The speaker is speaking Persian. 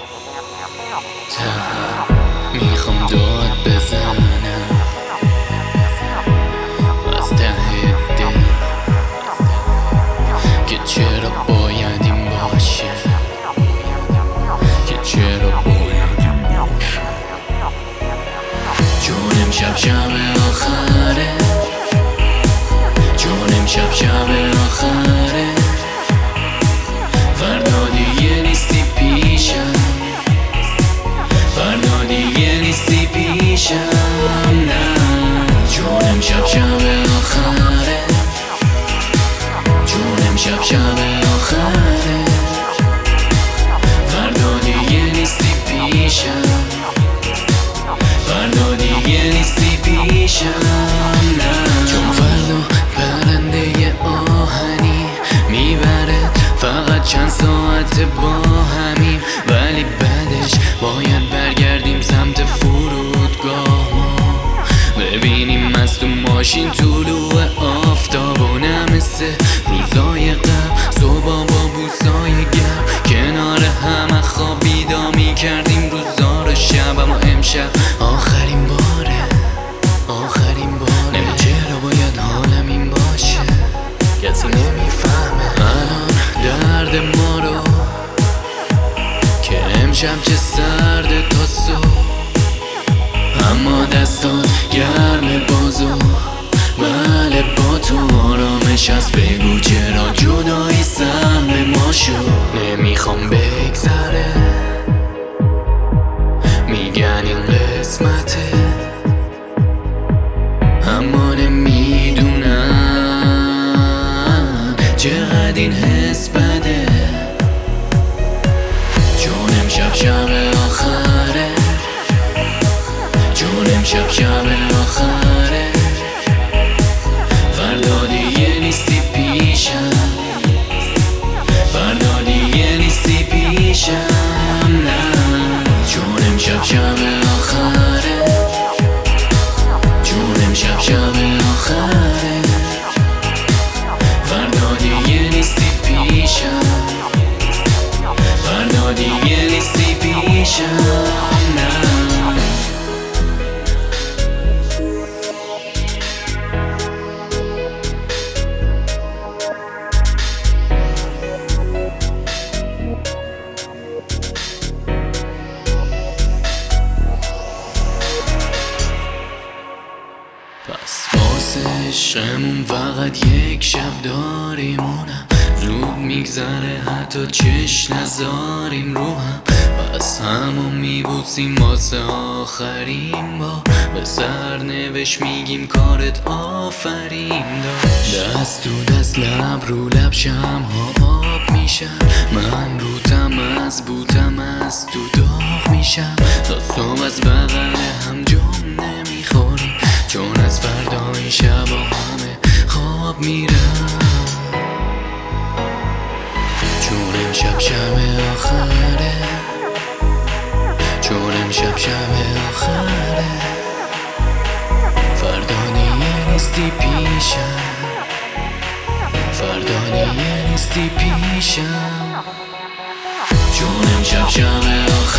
میخوام داد بزنم از ته دل که چرا باید این باشه، که چرا باید این باشه. چون امشب شب آخره، چون امشب شب آخره، فردا دیگه نیستی پیشم، فردا دیگه نیستی پیشم. نه چون امشب شب آخره، چون امشب شب آخره، فردا دیگه نیستی پیشم، فردا دیگه نیستی پیشم. نه چون فردا پرنده آهنی میبره فقط چند ساعت با همیم، ولی بعدش باید برگردیم سمت فرودگاه ما ببینیم از تو ماشین طلوع آفتاب و نمسه روزای قبل صبح با بوسای گرم کنار همه خوابیدا میکردیم روزا رو شب. اما امشب آخرین باره، آخرین باره. نمی چرا باید حالم این باشه، کسی نمیفهمه الان درد ما رو که امشب چه سرده تا صبح. اما دستات گرم بازو، بله با تو آرامش هست. بگو چرا جدایی سهم ما شد. نمیخوام بگذره، میگن این قسمته، اما نمیدونن چقدر این حس بده. چون امشب شب آخره، چون امشب شب آخره، فردا دیگه نیستی پیشم، فردا دیگه نیستی پیشم. نه چون امشب شب آخره، چون امشب شب آخره، فردا دیگه نیستی پیشم، فردا دیگه نیستی پیشم. نه پس واسه عشقمون فقط یک شب داریم، اونم زود میگذره حتی چش نذاریم رو هم. پس همون میبوسیم واسه آخرین بار، به سرنوشت میگیم کارت آفرین داشت. دست تو دست لب رو لب شمها آب میشن، من روتم از بوتم از تو داغ میشم. تا صبح از بغل هم جم نمیخوریم، چون از فردا این شب همه خواب میرم. چون امشب شب آخره، چون امشب شب آخره، فردا دیگه نیستی پیشم، فردا دیگه نیستی پیشم. چون امشب شب آخره،